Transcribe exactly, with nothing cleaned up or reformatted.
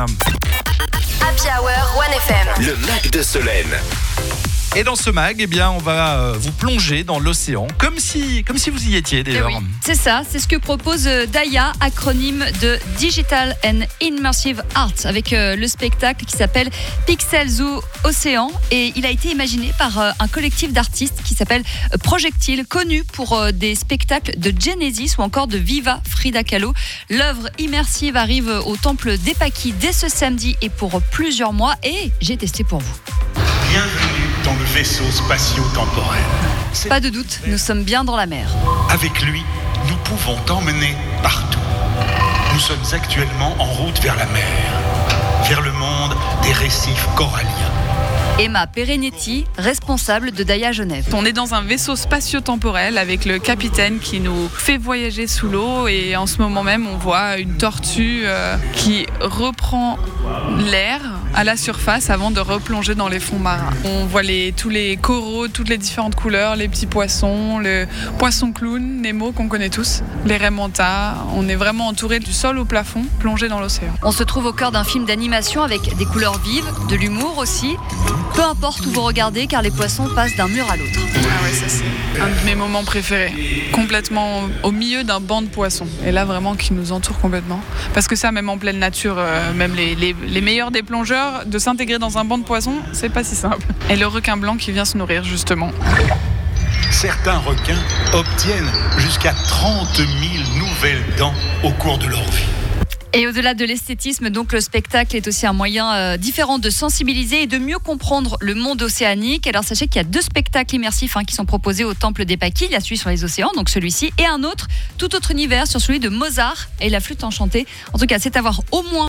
Happy Hour One F M. Le Mag de Solène. Et dans ce mag, eh bien, on va euh, vous plonger dans l'océan, comme si, comme si vous y étiez d'ailleurs. Eh oui, c'est ça, c'est ce que propose DAIA, acronyme de Digital and Immersive Art, avec euh, le spectacle qui s'appelle Pixel Zoo Océan. Et il a été imaginé par euh, un collectif d'artistes qui s'appelle Projectile, connu pour euh, des spectacles de Genesis ou encore de Viva Frida Kahlo. L'œuvre immersive arrive au Temple d'Epaki dès ce samedi et pour plusieurs mois. Et j'ai testé pour vous. Bienvenue dans le vaisseau spatio-temporel. C'est Pas de doute, nous sommes bien dans la mer. Avec lui, nous pouvons t'emmener partout. Nous sommes actuellement en route vers la mer, vers le monde des récifs coralliens. Emma Perenetti, responsable de DAIA Genève. On est dans un vaisseau spatio-temporel avec le capitaine qui nous fait voyager sous l'eau et en ce moment même on voit une tortue euh, qui reprend l'air à la surface avant de replonger dans les fonds marins. On voit les, tous les coraux, toutes les différentes couleurs, les petits poissons, le poisson clown, Nemo qu'on connaît tous, les raies manta. On est vraiment entouré du sol au plafond, plongé dans l'océan. On se trouve au cœur d'un film d'animation avec des couleurs vives, de l'humour aussi. Peu importe où vous regardez car les poissons passent d'un mur à l'autre. Ah ouais, ça c'est un de mes moments préférés. Complètement au milieu d'un banc de poissons. Et là vraiment qui nous entoure complètement. Parce que ça, même en pleine nature, euh, même les, les, les meilleurs des plongeurs, de s'intégrer dans un banc de poissons, c'est pas si simple. Et le requin blanc qui vient se nourrir justement. Certains requins obtiennent jusqu'à trente mille nouvelles dents au cours de leur vie. Et au-delà de l'esthétisme, donc le spectacle est aussi un moyen euh, différent de sensibiliser et de mieux comprendre le monde océanique. Alors sachez qu'il y a deux spectacles immersifs hein, qui sont proposés au Temple d'Epaki. Il y a celui sur les océans, donc celui-ci, et un autre, tout autre univers sur celui de Mozart et la flûte enchantée. En tout cas, c'est à voir au moins